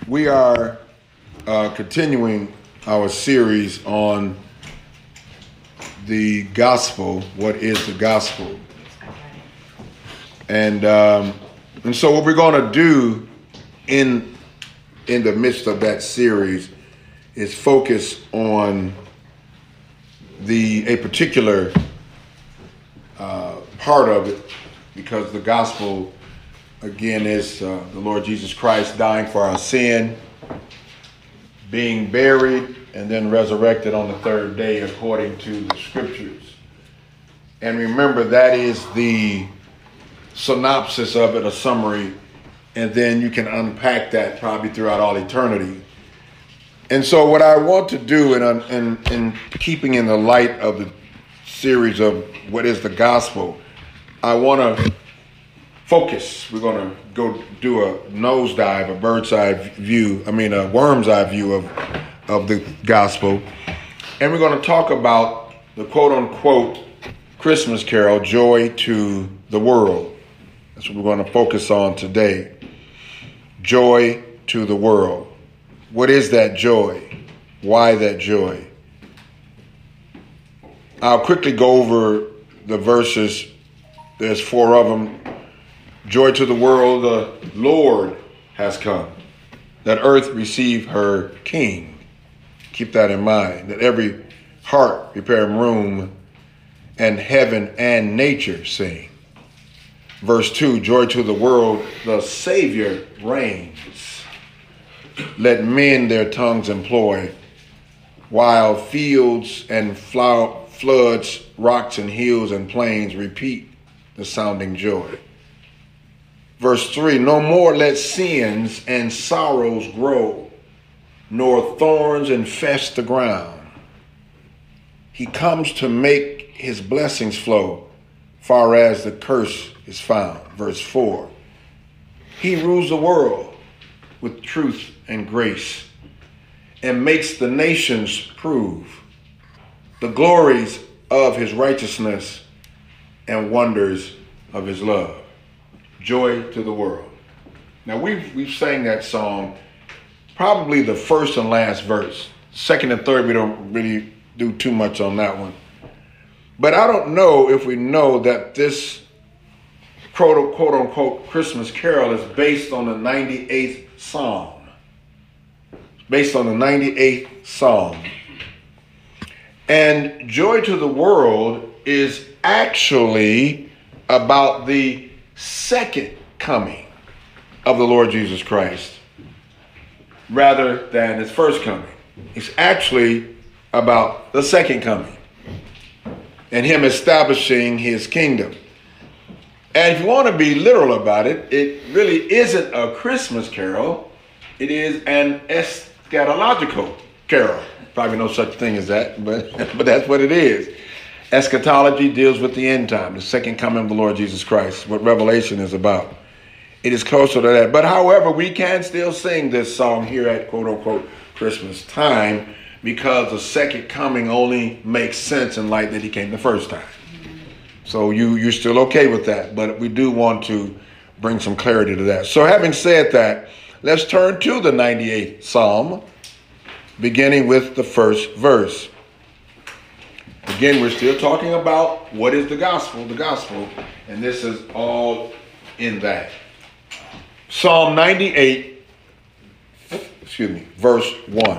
We are continuing our series on the gospel. What is the gospel? And so what we're going to do in the midst of that series is focus on a particular part of it, because the gospel, again, is the Lord Jesus Christ dying for our sin, being buried, and then resurrected on the third day according to the scriptures. And remember, that is the synopsis of it, a summary, and then you can unpack that probably throughout all eternity. And so what I want to do, in keeping in the light of the series of what is the gospel, I want to focus. We're going to go do a nosedive, a worm's eye view of the gospel. And we're going to talk about the quote unquote Christmas carol, Joy to the World. That's what we're going to focus on today. Joy to the world. What is that joy? Why that joy? I'll quickly go over the verses. There's 4 of them. Joy to the world, the Lord has come, that earth receive her King. Keep that in mind, that every heart prepare room, and heaven and nature sing. Verse 2, joy to the world, the Savior reigns. Let men their tongues employ, while fields and floods, rocks and hills and plains repeat the sounding joy. Verse 3, no more let sins and sorrows grow, nor thorns infest the ground. He comes to make his blessings flow, far as the curse is found. Verse 4, he rules the world with truth and grace, and makes the nations prove the glories of his righteousness and wonders of his love. Joy to the world. Now we've sang that song, probably the first and last verse. Second and third, we don't really do too much on that one. But I don't know if we know that this quote unquote Christmas carol is based on the 98th Psalm. Based on the 98th Psalm. And Joy to the World is actually about the second coming of the Lord Jesus Christ rather than his first coming. It's actually about the second coming and him establishing his kingdom. And if you want to be literal about it, it really isn't a Christmas carol. It is an eschatological carol. Probably no such thing as that, but that's what it is. Eschatology deals with the end time, the second coming of the Lord Jesus Christ, what Revelation is about. It is closer to that. But however, we can still sing this song here at quote unquote Christmas time, because the second coming only makes sense in light that he came the first time. So you're still okay with that, but we do want to bring some clarity to that. So having said that, let's turn to the 98th Psalm, beginning with the first verse. Again, we're still talking about what is the gospel, and this is all in that. Psalm 98, verse 1.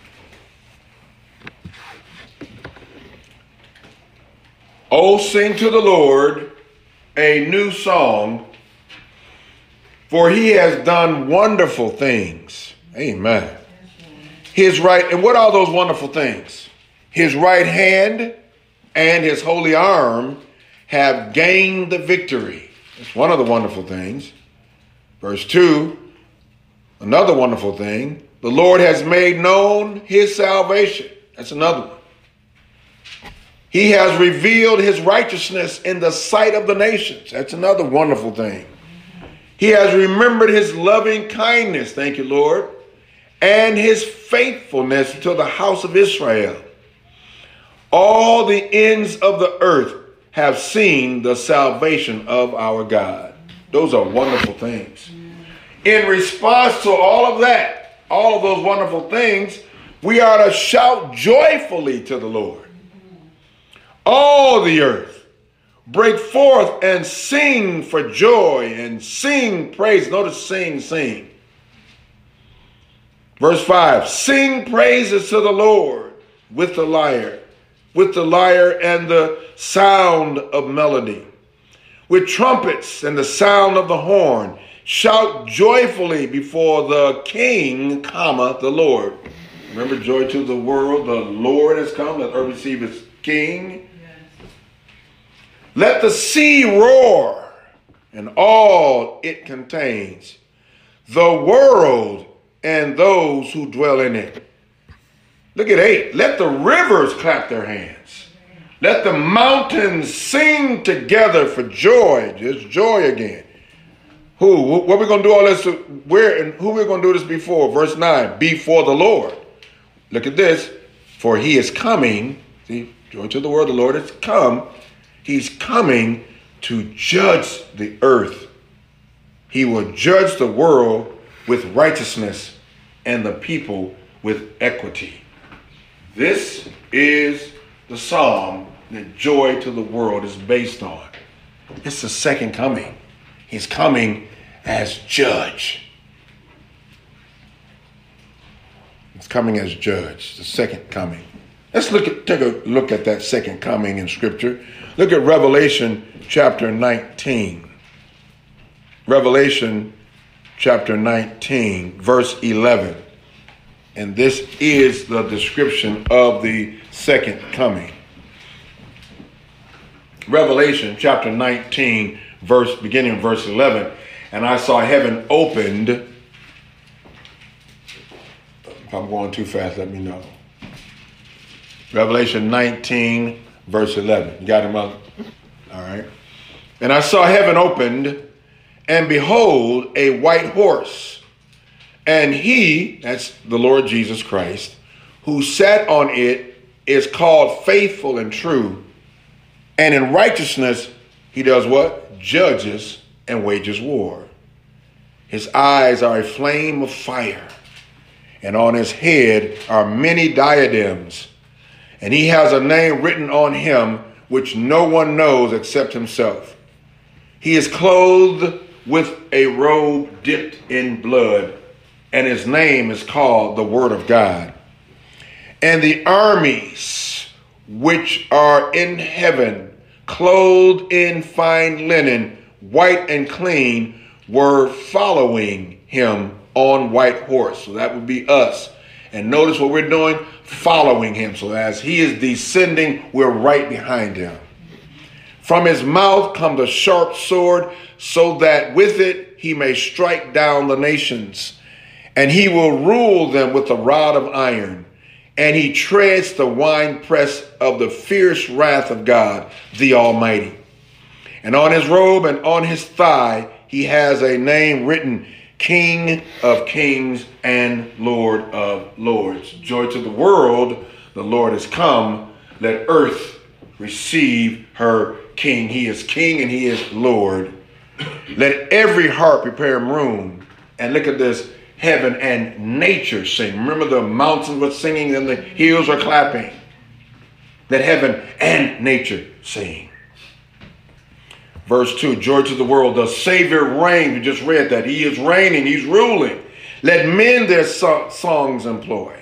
Oh, sing to the Lord a new song, for he has done wonderful things. Amen. His right, and what are those wonderful things? His right hand and his holy arm have gained the victory. That's one of the wonderful things. Verse 2, another wonderful thing. The Lord has made known his salvation. That's another one. He has revealed his righteousness in the sight of the nations. That's another wonderful thing. He has remembered his loving kindness. Thank you, Lord. And his faithfulness to the house of Israel. All the ends of the earth have seen the salvation of our God. Those are wonderful things. In response to all of that, all of those wonderful things, we are to shout joyfully to the Lord. All the earth, break forth and sing for joy and sing praise. Notice sing. Verse 5, sing praises to the Lord with the lyre and the sound of melody, with trumpets and the sound of the horn. Shout joyfully before the King, the Lord. Remember, joy to the world, the Lord has come, let earth receive its King. Yes. Let the sea roar and all it contains, the world and those who dwell in it. Look at 8. Let the rivers clap their hands. Let the mountains sing together for joy. Just joy again. What we're going to do all this, where and who we're going to do this before? Verse 9, before the Lord. Look at this. For he is coming. See, joy to the world, the Lord has come. He's coming to judge the earth. He will judge the world with righteousness and the people with equity. This is the psalm that joy to the world is based on. It's the second coming. He's coming as judge. He's coming as judge, the second coming. Let's take a look at that second coming in Scripture. Look at Revelation chapter 19. Revelation chapter 19, verse 11. And this is the description of the second coming. Revelation chapter 19, beginning in verse 11. And I saw heaven opened. If I'm going too fast, let me know. Revelation 19, verse 11. You got him up? All right. And I saw heaven opened, and behold, a white horse. And he, that's the Lord Jesus Christ, who sat on it, is called Faithful and True. And in righteousness, he does what? Judges and wages war. His eyes are a flame of fire, and on his head are many diadems. And he has a name written on him which no one knows except himself. He is clothed with a robe dipped in blood, and his name is called the Word of God. And the armies which are in heaven, clothed in fine linen, white and clean, were following him on white horse. So that would be us. And notice what we're doing, following him. So as he is descending, we're right behind him. From his mouth comes a sharp sword, so that with it he may strike down the nations. And he will rule them with a rod of iron. And he treads the winepress of the fierce wrath of God, the Almighty. And on his robe and on his thigh, he has a name written, King of Kings and Lord of Lords. Joy to the world, the Lord has come. Let earth receive her King. He is King and he is Lord. Let every heart prepare room. And look at this, heaven and nature sing. Remember, the mountains were singing and the hills were clapping. Let heaven and nature sing. Verse 2, joy to the world. The Savior reigns. We just read that. He is reigning. He's ruling. Let men their songs employ.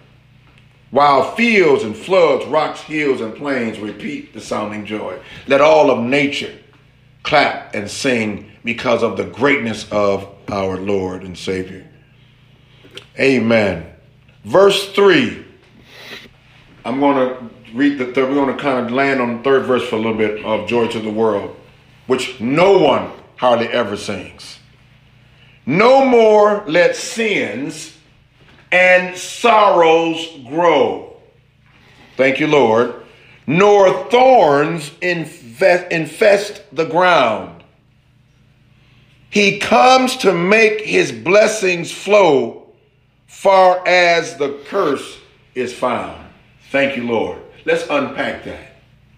While fields and floods, rocks, hills, and plains repeat the sounding joy. Let all of nature clap and sing because of the greatness of our Lord and Savior. Amen. Verse 3. I'm going to read the third. We're going to kind of land on the third verse for a little bit of joy to the world, which no one hardly ever sings. No more let sins and sorrows grow. Thank you, Lord. Nor thorns infest the ground. He comes to make his blessings flow far as the curse is found. Thank you, Lord. Let's unpack that.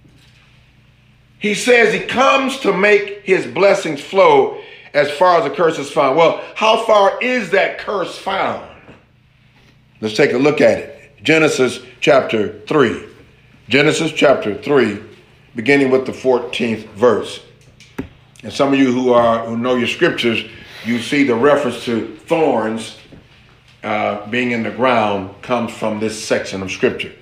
He says he comes to make his blessings flow as far as the curse is found. Well, how far is that curse found? Let's take a look at it. Genesis chapter 3. Genesis chapter 3, beginning with the 14th verse. And some of you who know your scriptures, you see the reference to thorns being in the ground comes from this section of scripture.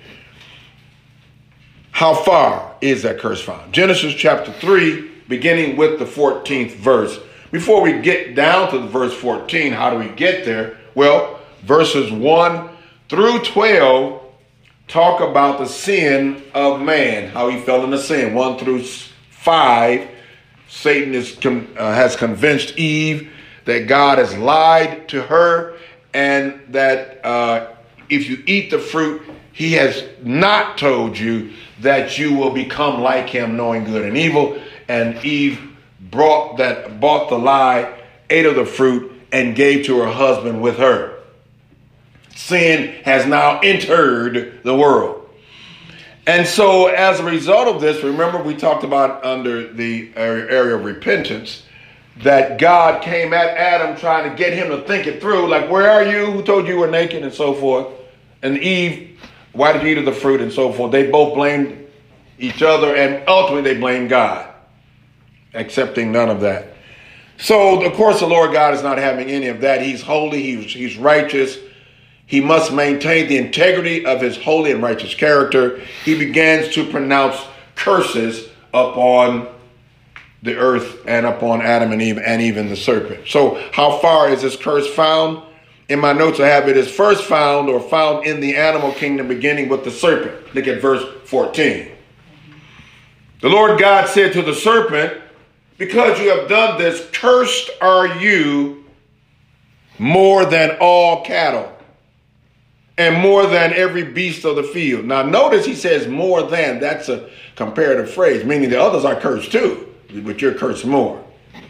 How far is that curse found? Genesis chapter 3, beginning with the 14th verse. Before we get down to the verse 14, how do we get there? Well, verses 1 through 12 talk about the sin of man, how he fell into sin. 1 through 5, Satan has convinced Eve that God has lied to her and that if you eat the fruit, he has not told you that you will become like him, knowing good and evil. And Eve bought the lie, ate of the fruit, and gave to her husband with her. Sin has now entered the world. And so as a result of this, remember we talked about under the area of repentance, that God came at Adam trying to get him to think it through, like, where are you? Who told you were naked? And so forth. And Eve, why did you eat of the fruit? And so forth. They both blamed each other, and ultimately they blamed God, accepting none of that. So, of course, the Lord God is not having any of that. He's holy. He's righteous. He must maintain the integrity of his holy and righteous character. He begins to pronounce curses upon the earth and upon Adam and Eve and even the serpent. So how far is this curse found? In my notes I have it is first found in the animal kingdom, beginning with the serpent. Look at verse 14. The Lord God said to the serpent, because you have done this, cursed are you more than all cattle and more than every beast of the field. Now notice he says more than. That's a comparative phrase, meaning the others are cursed too, but you're cursed more.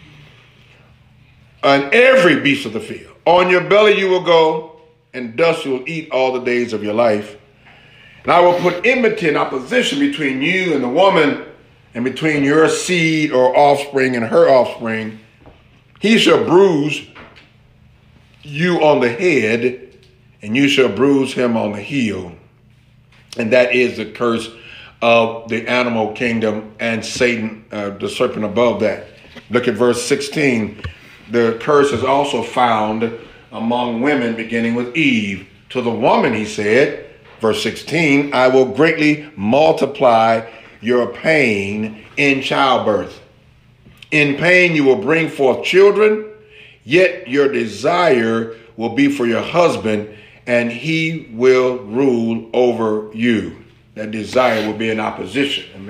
And every beast of the field. On your belly you will go, and dust you will eat all the days of your life. And I will put enmity and opposition between you and the woman, and between your seed or offspring and her offspring. He shall bruise you on the head, and you shall bruise him on the heel. And that is the curse of the animal kingdom and Satan, the serpent above that. Look at verse 16. The curse is also found among women, beginning with Eve. To the woman, he said, verse 16, I will greatly multiply your pain in childbirth. In pain you will bring forth children, yet your desire will be for your husband, and he will rule over you. That desire will be in opposition. And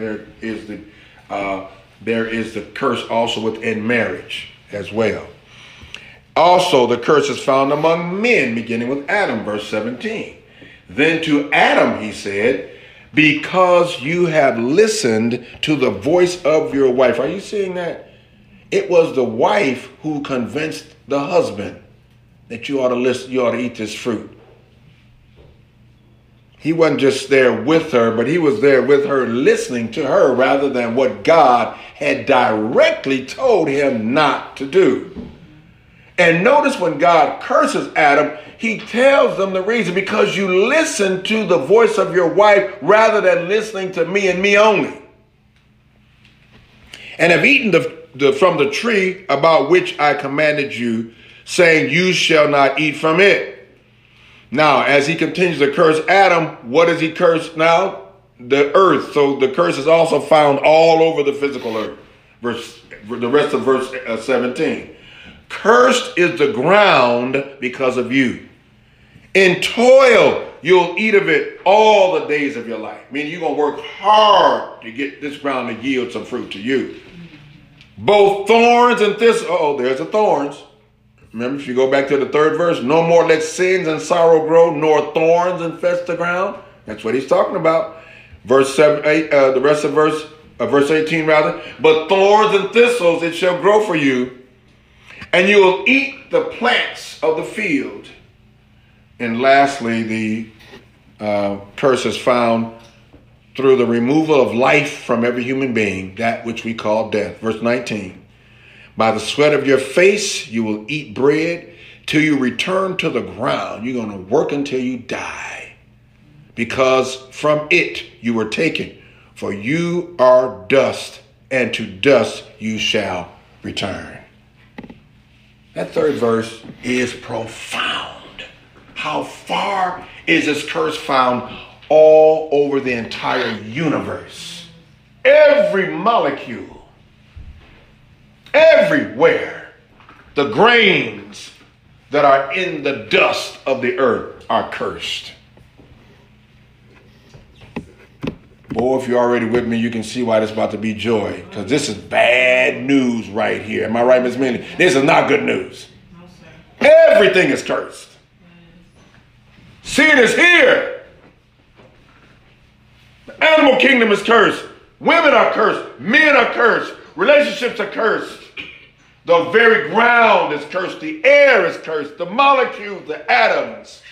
there is the curse also within marriage as well. Also, the curse is found among men, beginning with Adam, verse 17. Then to Adam, he said, because you have listened to the voice of your wife. Are you seeing that? It was the wife who convinced the husband that you ought to listen, you ought to eat this fruit. He wasn't just there with her, but he was there with her, listening to her rather than what God had directly told him not to do. And notice when God curses Adam, he tells them the reason, because you listen to the voice of your wife rather than listening to me and me only. And have eaten from the tree about which I commanded you, saying you shall not eat from it. Now, as he continues to curse Adam, what does he curse now? The earth. So the curse is also found all over the physical earth. The rest of verse 17. Cursed is the ground because of you. In toil, you'll eat of it all the days of your life. Meaning you're going to work hard to get this ground to yield some fruit to you. Both thorns and thistles. Oh, there's the thorns. Remember, if you go back to the 3rd verse, no more let sins and sorrow grow, nor thorns infest the ground. That's what he's talking about. Verse 7, 8, the rest of verse 18 rather. But thorns and thistles it shall grow for you, and you will eat the plants of the field. And lastly, the curse is found through the removal of life from every human being, that which we call death. Verse 19. By the sweat of your face you will eat bread till you return to the ground. You're going to work until you die, because from it you were taken. For you are dust, and to dust you shall return. That third verse is profound. How far is this curse found? All over the entire universe. Every molecule. Everywhere. The grains that are in the dust of the earth are cursed. Boy, if you're already with me, you can see why this is about to be joy. Because this is bad news right here. Am I right, Ms. Minnie? This is not good news. No, everything is cursed. Sin is here. The animal kingdom is cursed. Women are cursed. Men are cursed. Relationships are cursed. The very ground is cursed. The air is cursed. The molecules, the atoms.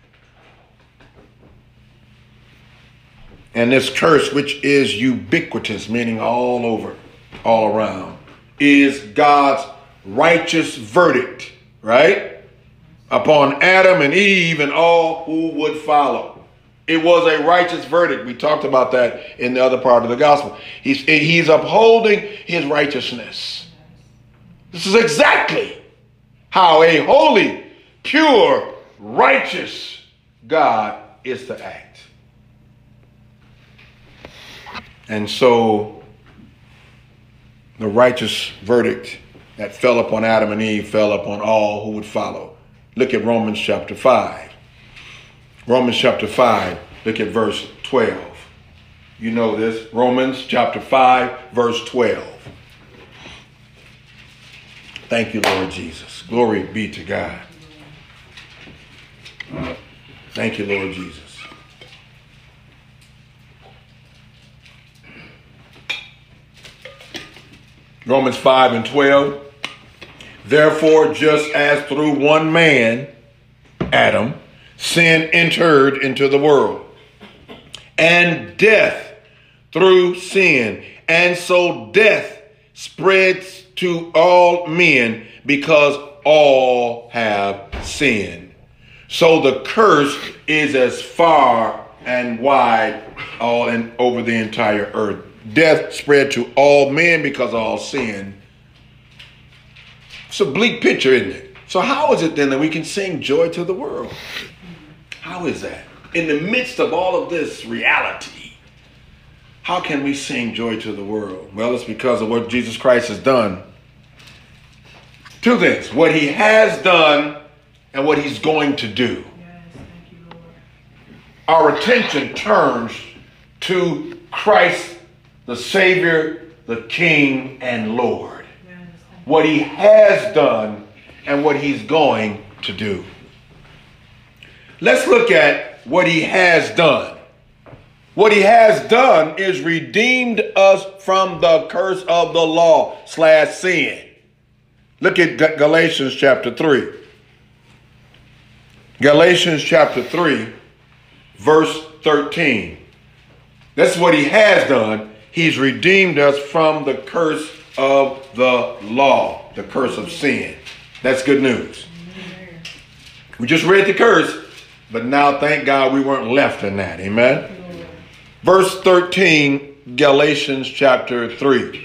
And this curse, which is ubiquitous, meaning all over, all around, is God's righteous verdict, right? Upon Adam and Eve and all who would follow. It was a righteous verdict. We talked about that in the other part of the gospel. He's upholding his righteousness. This is exactly how a holy, pure, righteous God is to act. And so the righteous verdict that fell upon Adam and Eve fell upon all who would follow. Look at Romans chapter 5. Romans chapter 5, look at verse 12. You know this. Romans chapter 5, verse 12. Thank you, Lord Jesus. Glory be to God. Thank you, Lord Jesus. Romans 5 and 12. Therefore, just as through one man, Adam, sin entered into the world, and death through sin, and so death spreads to all men because all have sinned. So the curse is as far and wide all and over the entire earth. Death spread to all men because all sin. It's a bleak picture, isn't it? So how is it then that we can sing joy to the world? How is that? In the midst of all of this reality, how can we sing joy to the world? Well, it's because of what Jesus Christ has done. Two things: what he has done and what he's going to do. Yes, thank you, Lord. Our attention turns to Christ, the Savior, the King, and Lord. Yes, what he has done and what he's going to do. Let's look at what he has done. What he has done is redeemed us from the curse of the law / sin. Look at Galatians chapter 3. Galatians chapter 3, verse 13. That's what he has done. He's redeemed us from the curse of the law, the curse of sin. That's good news. We just read the curse, but now thank God we weren't left in that. Amen. Verse 13, Galatians chapter 3.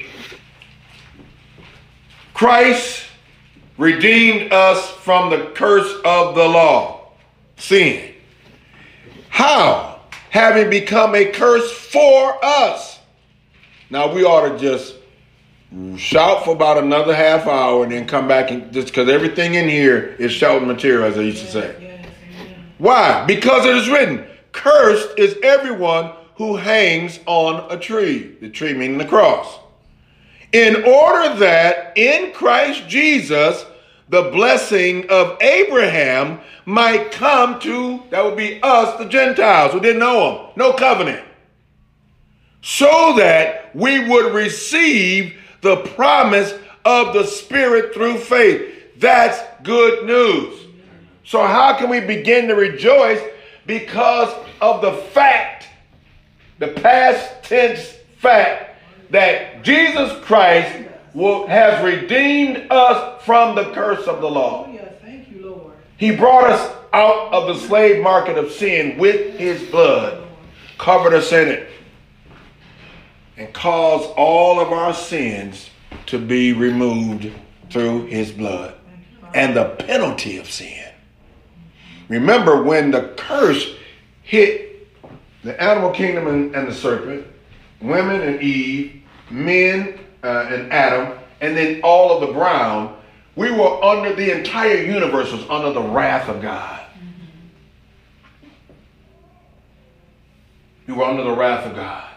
Christ redeemed us from the curse of the law, sin. How? Having become a curse for us. Now we ought to just shout for about another half hour and then come back, and just because everything in here is shouting material, as I used to say. Why? Because it is written, cursed is everyone who hangs on a tree. The tree meaning the cross. In order that in Christ Jesus, the blessing of Abraham might come to, that would be us, the Gentiles who didn't know him, no covenant. So that we would receive the promise of the Spirit through faith. That's good news. So how can we begin to rejoice? Because of the fact, the past tense fact, that Jesus Christ has redeemed us from the curse of the law. He brought us out of the slave market of sin with his blood, covered us in it, and caused all of our sins to be removed through his blood and the penalty of sin. Remember, when the curse hit the animal kingdom and the serpent, women and Eve, men and Adam, and then all of the ground, we were under, the entire universe was under the wrath of God. We were under the wrath of God.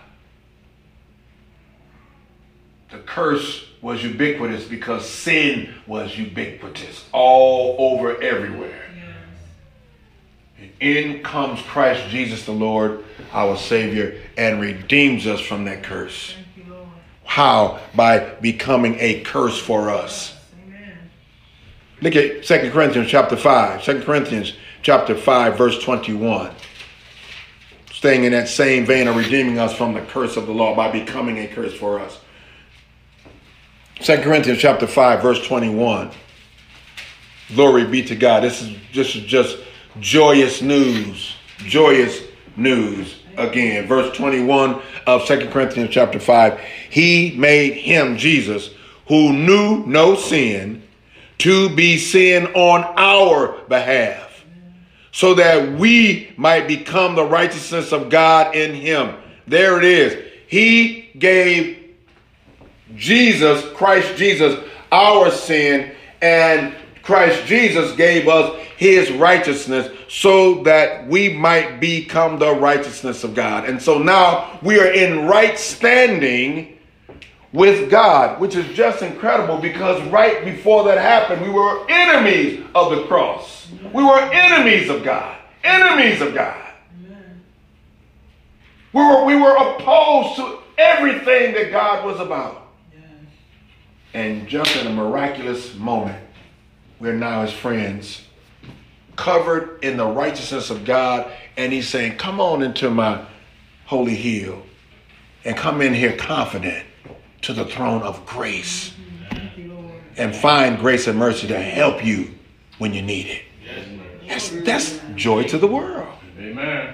The curse was ubiquitous because sin was ubiquitous all over everywhere. And in comes Christ Jesus the Lord, our Savior, and redeems us from that curse. Thank you, Lord. How? By becoming a curse for us. Amen. Look at 2 Corinthians chapter 5. 2 Corinthians chapter 5, verse 21. Staying in that same vein of redeeming us from the curse of the law by becoming a curse for us. 2 Corinthians chapter 5, verse 21. Glory be to God. This is just joyous news. Joyous news. Again, verse 21 of 2 Corinthians chapter 5. He made him, Jesus, who knew no sin, to be sin on our behalf, so that we might become the righteousness of God in him. There it is. He gave Jesus, Christ Jesus, our sin, and Christ Jesus gave us his righteousness so that we might become the righteousness of God. And so now we are in right standing with God, which is just incredible, because right before that happened, we were enemies of the cross. We were enemies of God. Enemies of God. We were opposed to everything that God was about. And just in a miraculous moment, we're now his friends, covered in the righteousness of God. And he's saying, come on into my holy hill and come in here confident to the throne of grace and find grace and mercy to help you when you need it. That's joy to the world. Amen.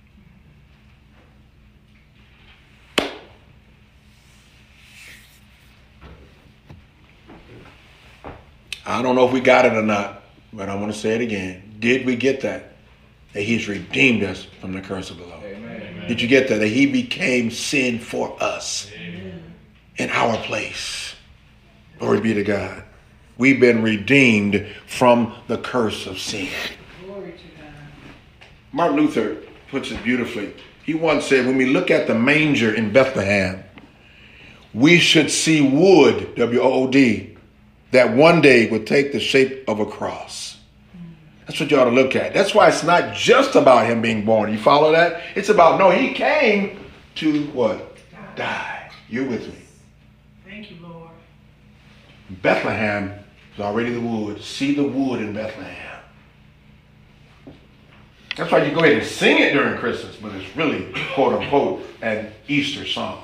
I don't know if we got it or not, but I want to say it again. Did we get that? That he's redeemed us from the curse of the law. Amen. Did you get that? That he became sin for us. Amen. In our place. Glory be to God. We've been redeemed from the curse of sin. Glory to God. Martin Luther puts it beautifully. He once said, when we look at the manger in Bethlehem, we should see wood, W-O-O-D, that one day would take the shape of a cross. That's what you ought to look at. That's why it's not just about him being born. You follow that? It's about, no, he came to what? Die. You're with me. Thank you, Lord. Bethlehem is already the wood. See the wood in Bethlehem. That's why you go ahead and sing it during Christmas, but it's really, quote unquote, an Easter song.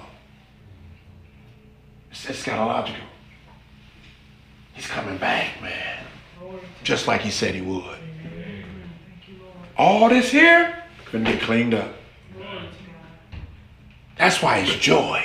It's eschatological. He's coming back, man. Just like he said he would. Thank you, Lord. All this here couldn't get cleaned up. Glory to God. That's why it's joy.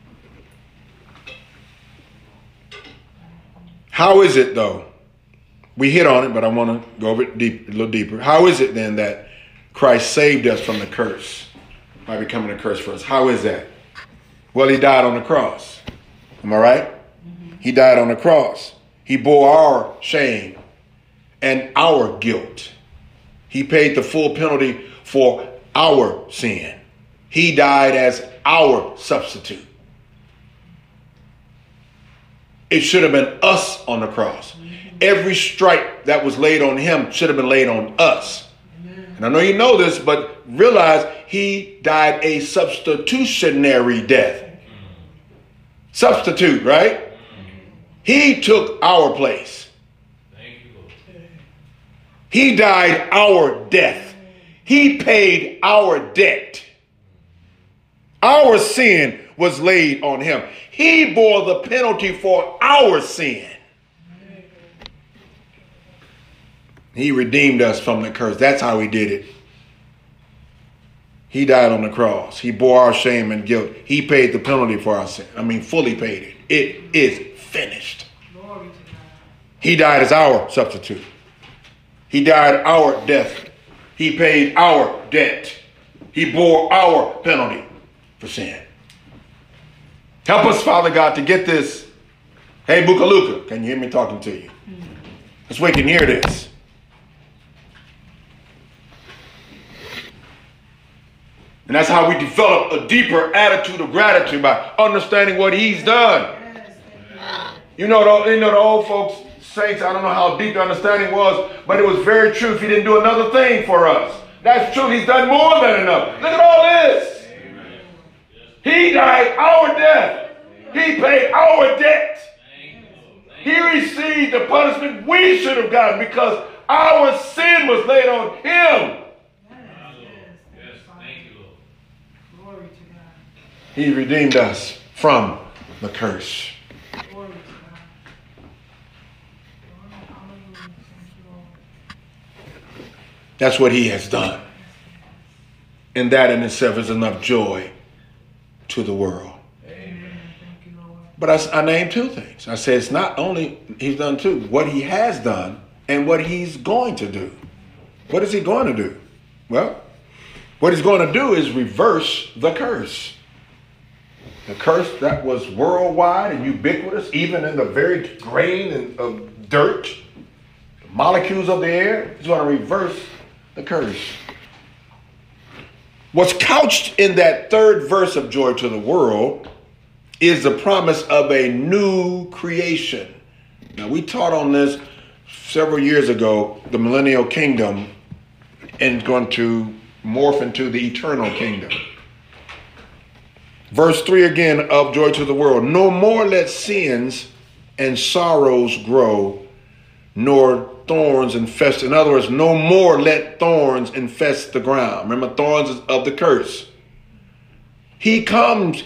How is it, though? We hit on it, but I want to go over it a little deeper. How is it then that Christ saved us from the curse by becoming a curse for us? How is that? Well, he died on the cross. Am I right? Mm-hmm. He died on the cross. He bore our shame and our guilt. He paid the full penalty for our sin. He died as our substitute. It should have been us on the cross. Every stripe that was laid on him should have been laid on us. And I know you know this, but realize he died a substitutionary death. Substitute, right? He took our place. He died our death. He paid our debt. Our sin was laid on him. He bore the penalty for our sin. He redeemed us from the curse. That's how he did it. He died on the cross. He bore our shame and guilt. He paid the penalty for our sin. Fully paid it. It is finished. Glory to God. He died as our substitute. He died our death. He paid our debt. He bore our penalty for sin. Help us, Father God, to get this. Hey, Bukaluka, can you hear me talking to you? Let's we can hear this. And that's how we develop a deeper attitude of gratitude, by understanding what he's done. You know the old folks, saints, I don't know how deep the understanding was, but it was very true. If he didn't do another thing for us. That's true. He's done more than enough. Look at all this. Amen. He died our death. He paid our debt. He received the punishment we should have gotten because our sin was laid on him. He redeemed us from the curse. That's what he has done. And that in itself is enough joy to the world. Amen. But I named two things. I said it's not only he's done two, what he has done and what he's going to do. What is he going to do? Well, what he's going to do is reverse the curse. The curse that was worldwide and ubiquitous, even in the very grain of dirt, molecules of the air. He's going to reverse the curse. What's couched in that third verse of Joy to the World is the promise of a new creation. Now, we taught on this several years ago, the millennial kingdom, and going to morph into the eternal kingdom. Verse 3 again of Joy to the World. No more let sins and sorrows grow, nor thorns infest. In other words, no more let thorns infest the ground. Remember, thorns is of the curse. He comes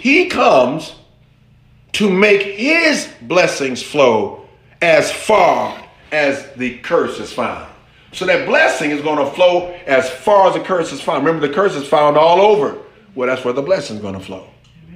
to make his blessings flow as far as the curse is found. So that blessing is going to flow as far as the curse is found. Remember, the curse is found all over. Well, that's where the blessing is going to flow.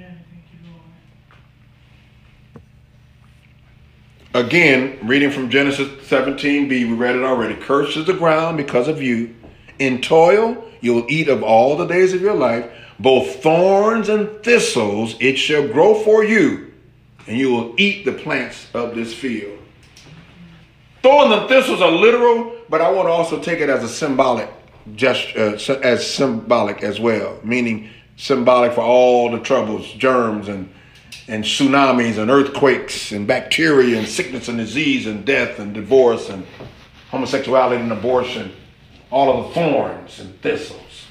Again, reading from Genesis 17b, we read it already. Cursed is the ground because of you. In toil, you will eat of all the days of your life. Both thorns and thistles it shall grow for you, and you will eat the plants of this field. Thorns and thistles are literal, but I want to also take it as a symbolic gesture, as symbolic as well, meaning symbolic for all the troubles, germs, and tsunamis and earthquakes and bacteria and sickness and disease and death and divorce and homosexuality and abortion, all of the thorns and thistles.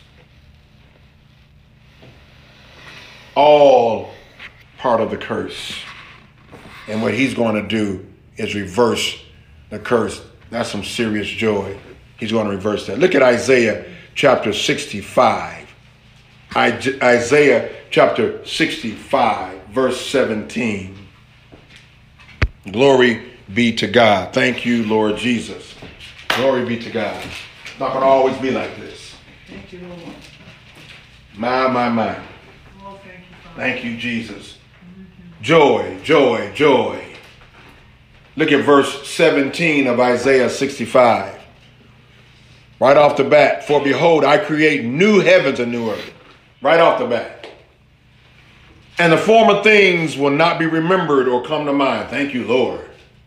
All part of the curse. And what he's going to do is reverse the curse. That's some serious joy. He's going to reverse that. Look at Isaiah chapter 65. Isaiah chapter 65, verse 17. Glory be to God. Thank you, Lord Jesus. Glory be to God. It's not going to always be like this. Thank you, Lord. My. Oh, thank you, Father. Thank you, Jesus. Joy, joy, joy. Look at verse 17 of Isaiah 65. Right off the bat. For behold, I create new heavens and new earth. Right off the bat. And the former things will not be remembered or come to mind. Thank you, Lord.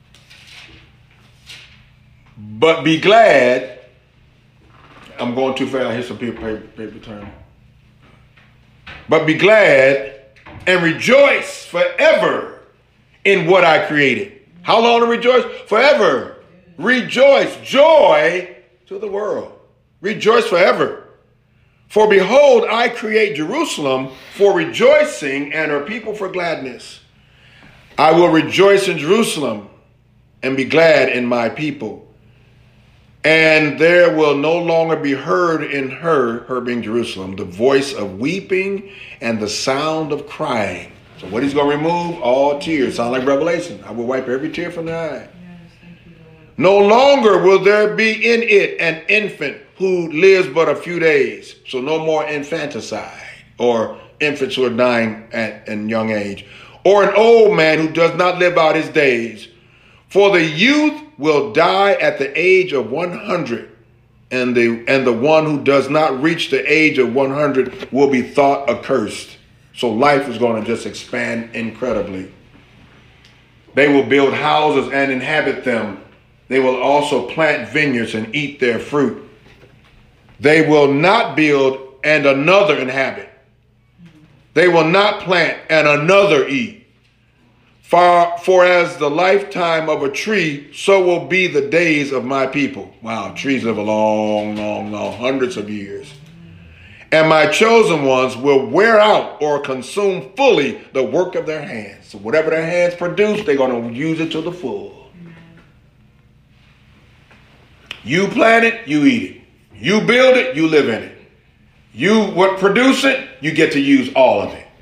But be glad. I'm going too fast. Here's some paper turning. But be glad and rejoice forever in what I created. How long to rejoice? Forever. Rejoice. Joy to the world. Rejoice forever. For behold, I create Jerusalem for rejoicing and her people for gladness. I will rejoice in Jerusalem and be glad in my people. And there will no longer be heard in her being Jerusalem, the voice of weeping and the sound of crying. So what he's going to remove? All tears. Sound like Revelation. I will wipe every tear from their eye. Yes, thank you, Lord. No longer will there be in it an infant who lives but a few days. So no more infanticide or infants who are dying at a young age, or an old man who does not live out his days. For the youth will die at the age of 100, and the one who does not reach the age of 100 will be thought accursed. So life is going to just expand incredibly. They will build houses and inhabit them. They will also plant vineyards and eat their fruit. They will not build and another inhabit. They will not plant and another eat. For as the lifetime of a tree, so will be the days of my people. Wow, trees live a long, hundreds of years. And my chosen ones will wear out or consume fully the work of their hands. So whatever their hands produce, they're going to use it to the full. You plant it, you eat it. You build it, you live in it. You what produce it, you get to use all of it.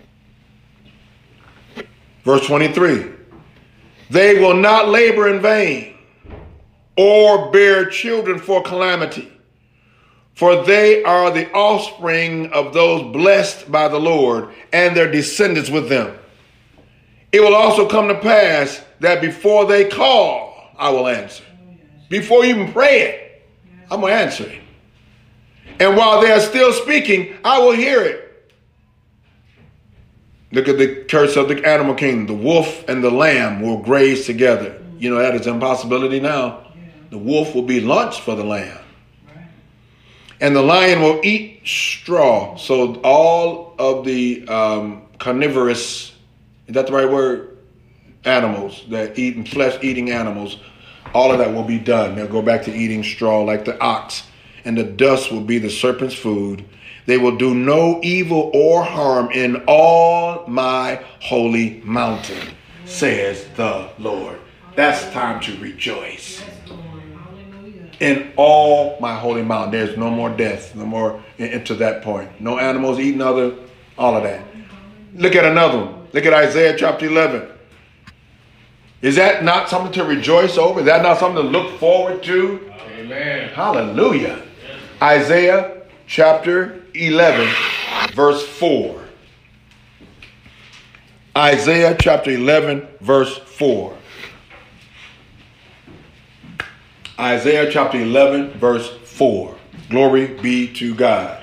Verse 23, they will not labor in vain or bear children for calamity, for they are the offspring of those blessed by the Lord and their descendants with them. It will also come to pass that before they call, I will answer. Before you even pray it, I'm going to answer it. And while they are still speaking, I will hear it. Look at the curse of the animal kingdom. The wolf and the lamb will graze together. You know, that is an impossibility now. The wolf will be lunch for the lamb. And the lion will eat straw. So all of the carnivorous, is that the right word? Animals that eat flesh-eating animals, all of that will be done. They'll go back to eating straw like the ox. And the dust will be the serpent's food. They will do no evil or harm in all my holy mountain, says the Lord. That's time to rejoice. In all my holy mountain, there's no more death, no more to that point. No animals eating all of that. Look at another one. Look at Isaiah chapter 11. Is that not something to rejoice over? Is that not something to look forward to? Amen. Hallelujah. Isaiah chapter 11, verse 4. Isaiah chapter 11, verse 4. Isaiah chapter 11, verse 4. Glory be to God.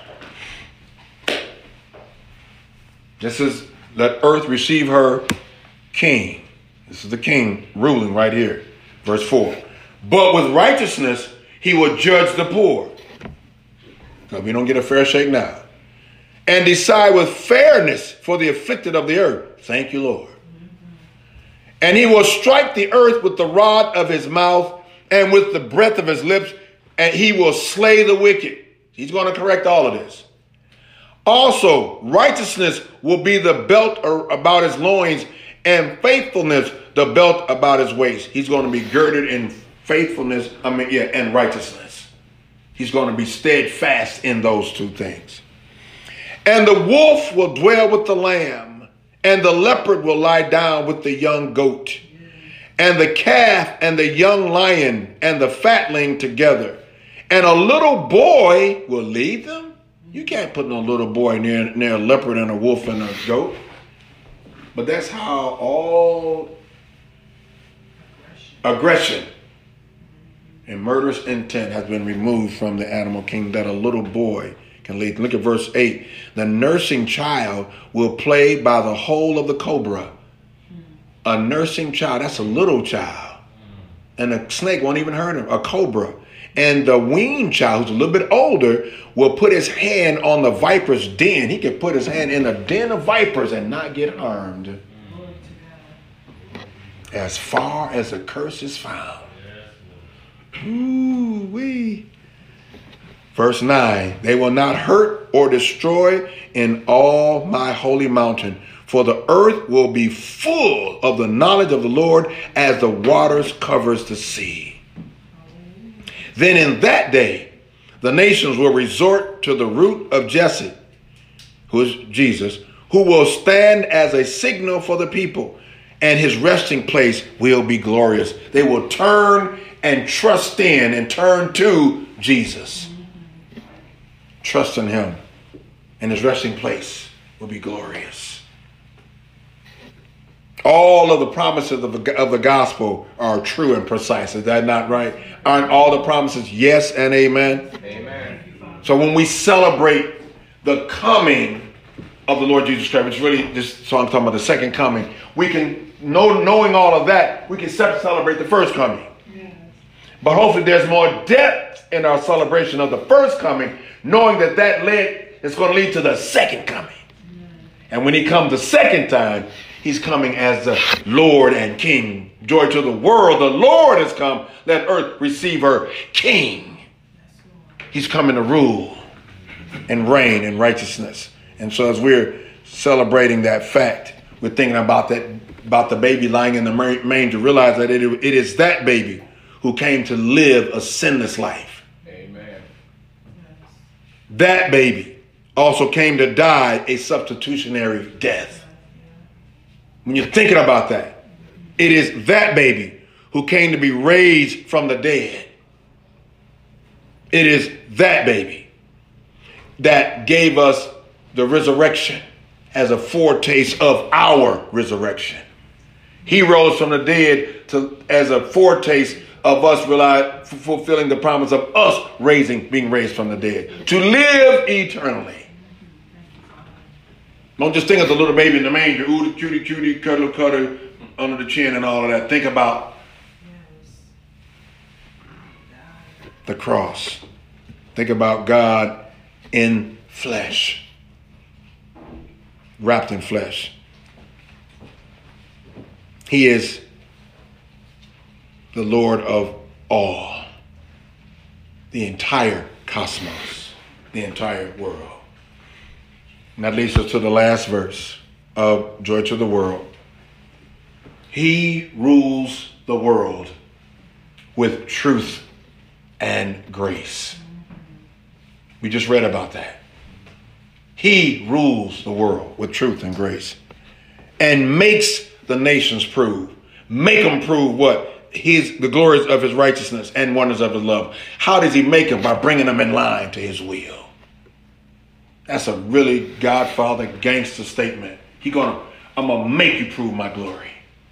This is, let earth receive her king. This is the king ruling right here. Verse 4. But with righteousness he will judge the poor. Because we don't get a fair shake now. And decide with fairness for the afflicted of the earth. Thank you, Lord. And he will strike the earth with the rod of his mouth and with the breath of his lips, and he will slay the wicked. He's going to correct all of this. Also, righteousness will be the belt about his loins, and faithfulness the belt about his waist. He's going to be girded in faithfulness, and righteousness. He's going to be steadfast in those two things. And the wolf will dwell with the lamb, and the leopard will lie down with the young goat, and the calf and the young lion and the fatling together. And a little boy will lead them. You can't put no little boy near a leopard and a wolf and a goat. But that's how all aggression and murderous intent has been removed from the animal kingdom, that a little boy can lead. Look at verse 8. The nursing child will play by the hole of the cobra. A nursing child, that's a little child. And a snake won't even hurt him, a cobra. And the weaned child, who's a little bit older, will put his hand on the viper's den. He can put his hand in a den of vipers and not get harmed. As far as the curse is found. Ooh-wee. Verse 9, they will not hurt or destroy in all my holy mountain, for the earth will be full of the knowledge of the Lord as the waters covers the sea. Then in that day, the nations will resort to the root of Jesse, who is Jesus, who will stand as a signal for the people, and his resting place will be glorious. They will turn and trust in and turn to Jesus. Trust in him, and his resting place will be glorious. All of the promises of the gospel are true and precise. Is that not right? Aren't all the promises yes and amen? Amen. So when we celebrate the coming of the Lord Jesus Christ, it's really this, so I'm talking about the second coming, we can, knowing all of that, we can celebrate the first coming. Yes. But hopefully there's more depth in our celebration of the first coming, knowing that is going to lead to the second coming. And when he comes the second time, he's coming as the Lord and King. Joy to the world, the Lord has come. Let earth receive her King. He's coming to rule and reign in righteousness. And so as we're celebrating that fact, we're thinking about the baby lying in the manger, realize that it is that baby who came to live a sinless life. Amen. That baby also came to die a substitutionary death. When you're thinking about that, it is that baby who came to be raised from the dead. It is that baby that gave us the resurrection as a foretaste of our resurrection. He rose from the dead as a foretaste of us fulfilling the promise of us being raised from the dead to live eternally. Don't just think of the little baby in the manger, ooh, the cutie, cuddle, under the chin and all of that. Think about the cross. Think about God in flesh, wrapped in flesh. He is the Lord of all, the entire cosmos, the entire world. And that leads us to the last verse of Joy to the World. He rules the world with truth and grace. We just read about that. He rules the world with truth and grace and makes the nations prove. Make them prove what? The glories of his righteousness and wonders of his love. How does he make them? By bringing them in line to his will. That's a really Godfather gangster statement. I'm going to make you prove my glory.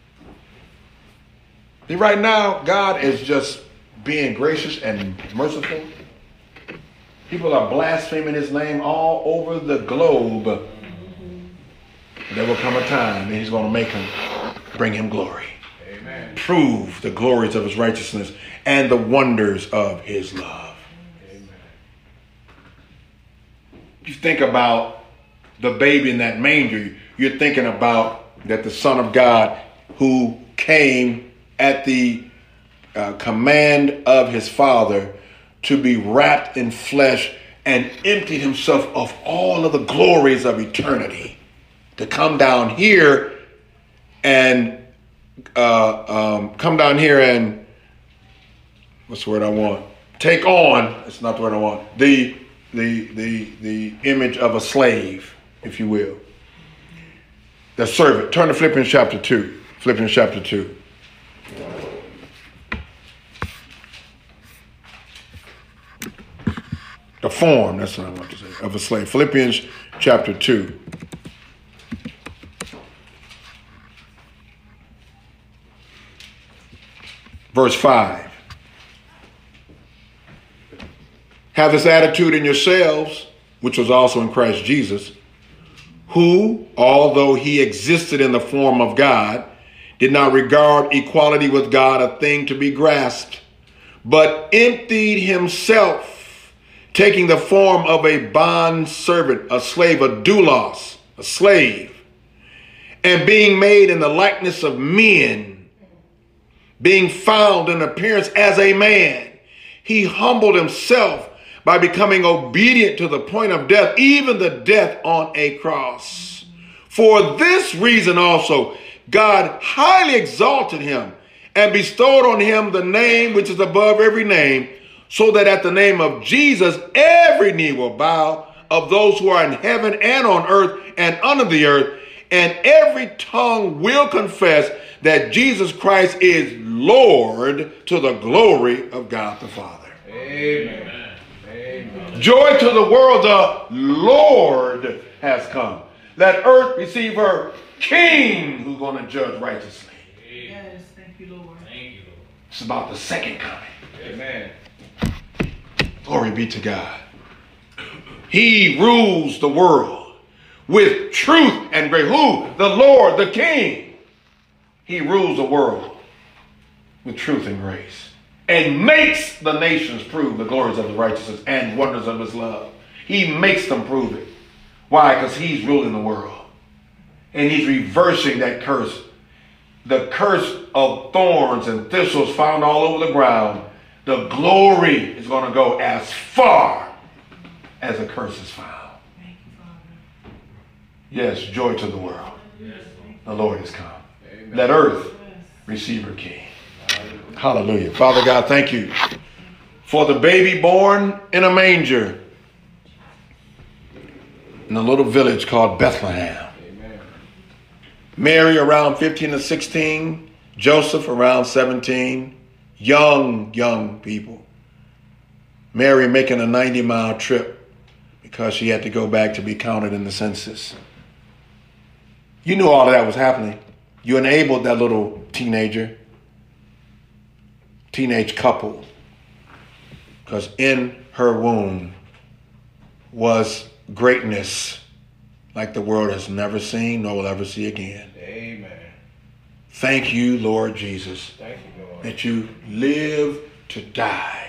See, right now, God is just being gracious and merciful. People are blaspheming his name all over the globe. There will come a time that he's going to bring him glory. Amen. Prove the glories of his righteousness and the wonders of his love. Amen. You think about the baby in that manger, you're thinking about that the Son of God who came at the command of his Father to be wrapped in flesh and emptied himself of all of the glories of eternity to come down here and what's the word I want? Take on, it's not the word I want, the image of a slave, if you will. The servant. Turn to Philippians chapter 2. Philippians chapter 2. The form, that's what I want to say, of a slave. Philippians chapter 2. Verse 5. Have this attitude in yourselves, which was also in Christ Jesus, who, although he existed in the form of God, did not regard equality with God a thing to be grasped, but emptied himself, taking the form of a bond servant, a slave, a doulos, a slave, and being made in the likeness of men, being found in appearance as a man, he humbled himself by becoming obedient to the point of death, even the death on a cross. For this reason also, God highly exalted him and bestowed on him the name which is above every name, so that at the name of Jesus, every knee will bow, of those who are in heaven and on earth and under the earth, and every tongue will confess that Jesus Christ is Lord to the glory of God the Father. Amen. Amen. Joy to the world, the Lord has come. Let earth receive her King who's going to judge righteously. Yes, thank you, Lord. Thank you, Lord. It's about the second coming. Amen. Glory be to God. He rules the world with truth and grace. Who? The Lord, the King. He rules the world with truth and grace and makes the nations prove the glories of the righteousness and wonders of his love. He makes them prove it. Why? Because he's ruling the world. And he's reversing that curse. The curse of thorns and thistles found all over the ground. The glory is going to go as far as the curse is found. Thank you, Father. Yes, joy to the world. The Lord has come. Amen. Let earth receive her King. Hallelujah. Father God, thank you for the baby born in a manger in a little village called Bethlehem. Amen. Mary around 15 to 16, Joseph around 17, young people. Mary making a 90-mile trip because she had to go back to be counted in the census. You knew all of that was happening. You enabled that little teenage couple, because in her womb was greatness like the world has never seen nor will ever see again. Amen. Thank you, Lord Jesus, Thank you, Lord. that you live to die.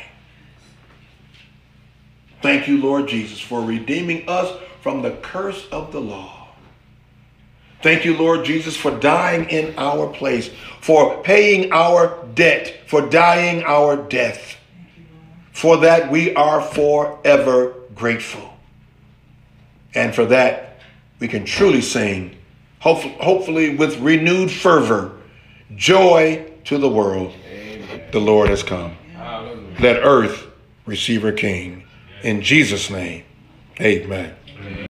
Thank you, Lord Jesus, for redeeming us from the curse of the law. Thank you, Lord Jesus, for dying in our place, for paying our debt, for dying our death. For that we are forever grateful. And for that we can truly sing, hopefully with renewed fervor, joy to the world. Amen. The Lord has come. Hallelujah. Let earth receive her King. In Jesus' name, amen.